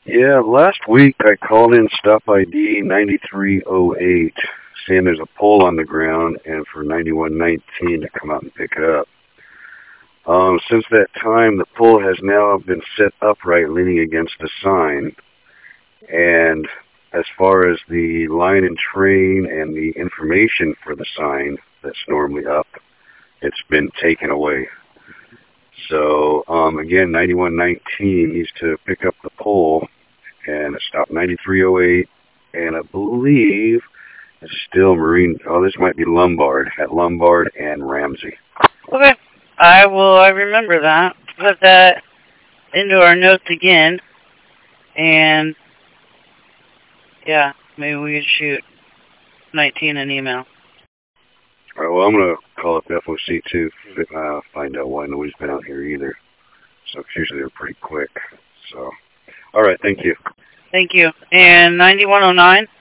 Yeah, last week I called in stop ID 9308 saying there's a pole on the ground and for 9119 to come out and pick it up. Since that time, the pole has now been set upright leaning against the sign. And as far as the line and train and the information for the sign that's normally up, it's been taken away. So, again, 9119 needs to pick up the pole and stop 9308. And I believe it's still Marine. Oh, this might be Lombard at Lombard and Ramsey. Okay. I remember that. Put that into our notes again. And, yeah, maybe we could shoot 19 an email. All right, well, I'm going to call up FOC to find out why nobody's been out here either. So usually they're pretty quick. So, all right, thank you. Thank you. And 9109?